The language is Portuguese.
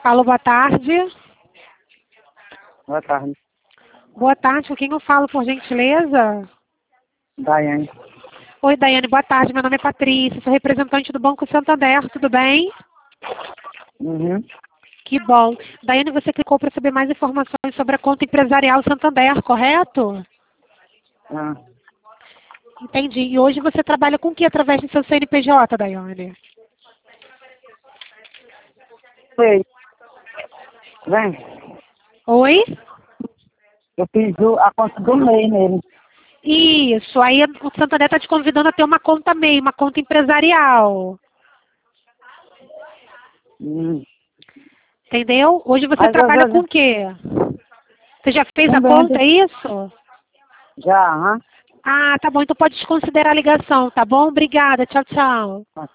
Alô, boa tarde. Boa tarde. Boa tarde, com quem eu falo, por gentileza? Daiane. Oi, Daiane, boa tarde. Meu nome é Patrícia, sou representante do Banco Santander, tudo bem? Uhum. Que bom. Daiane, você clicou para saber mais informações sobre a conta empresarial Santander, correto? Ah. Entendi. E hoje você trabalha com o que através do seu CNPJ, Daiane? Sei. Vem. Oi? Eu fiz a conta do MEI nele. Isso. Aí o Santander está te convidando a ter uma conta MEI, uma conta empresarial. Entendeu? Hoje você Mas às trabalha com vezes o quê? Você já fez a também conta, é isso? já, aham. Ah, tá bom. Então pode desconsiderar a ligação, tá bom? Obrigada. Tchau, tchau.